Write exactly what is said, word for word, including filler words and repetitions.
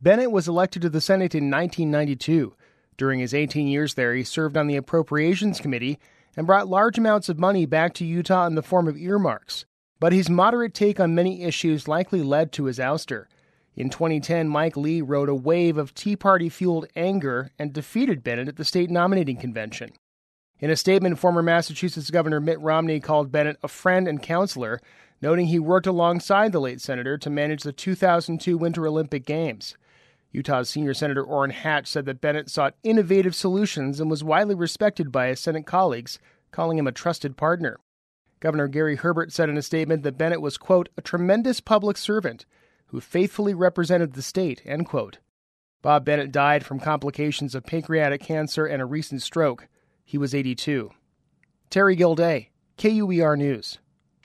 Bennett was elected to the Senate in nineteen ninety-two. During his eighteen years there, he served on the Appropriations Committee and brought large amounts of money back to Utah in the form of earmarks. But his moderate take on many issues likely led to his ouster. In twenty ten, Mike Lee rode a wave of Tea Party-fueled anger and defeated Bennett at the state nominating convention. In a statement, former Massachusetts Governor Mitt Romney called Bennett a friend and counselor, noting he worked alongside the late senator to manage the two thousand two Winter Olympic Games. Utah's senior Senator Orrin Hatch said that Bennett sought innovative solutions and was widely respected by his Senate colleagues, calling him a trusted partner. Governor Gary Herbert said in a statement that Bennett was, quote, a tremendous public servant who faithfully represented the state, end quote. Bob Bennett died from complications of pancreatic cancer and a recent stroke. He was eighty-two. Terry Gilday, K U E R News.